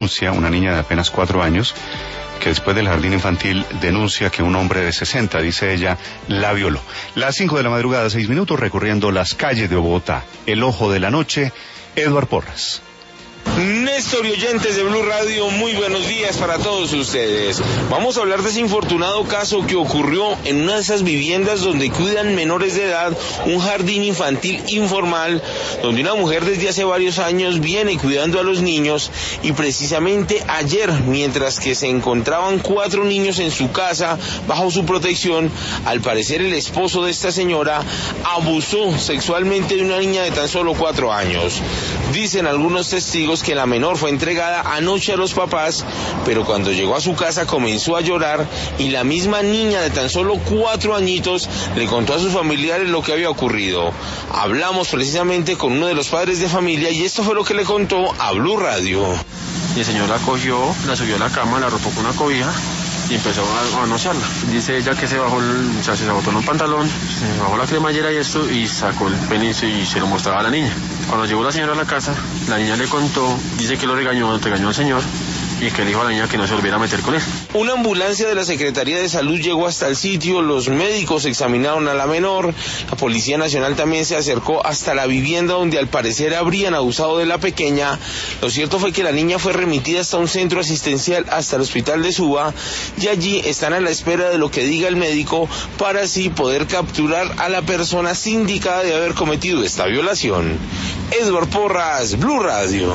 denuncia, una niña de apenas 4 años, que después del jardín infantil denuncia que un hombre de 60, dice ella, la violó. Las 5 de la madrugada, 6 minutos, recorriendo las calles de Bogotá. El ojo de la noche, Eduard Porras. Néstor y oyentes de Blue Radio, muy buenos días para todos ustedes. Vamos a hablar de ese infortunado caso que ocurrió en una de esas viviendas donde cuidan menores de edad, un jardín infantil informal, donde una mujer desde hace varios años viene cuidando a los niños, y precisamente ayer, mientras que se encontraban 4 niños en su casa bajo su protección, al parecer el esposo de esta señora abusó sexualmente de una niña de tan solo 4 años. Dicen algunos testigos que la menor fue entregada anoche a los papás, pero cuando llegó a su casa comenzó a llorar, y la misma niña de tan solo 4 añitos le contó a sus familiares lo que había ocurrido. Hablamos precisamente con uno de los padres de familia y esto fue lo que le contó a Blue Radio. Y el señor la cogió, la subió a la cama, la arropó con una cobija y empezó a manosearla. Dice ella que se botó en un pantalón, se bajó la cremallera y esto, y sacó el pene y se lo mostraba a la niña. Cuando llegó la señora a la casa, la niña le contó, dice que lo regañó al señor, y que le dijo a la niña que no se volviera a meter con él. Una ambulancia de la Secretaría de Salud llegó hasta el sitio, los médicos examinaron a la menor, la Policía Nacional también se acercó hasta la vivienda donde al parecer habrían abusado de la pequeña. Lo cierto fue que la niña fue remitida hasta un centro asistencial, hasta el hospital de Suba, y allí están a la espera de lo que diga el médico para así poder capturar a la persona sindicada de haber cometido esta violación. Eduard Porras, Blue Radio.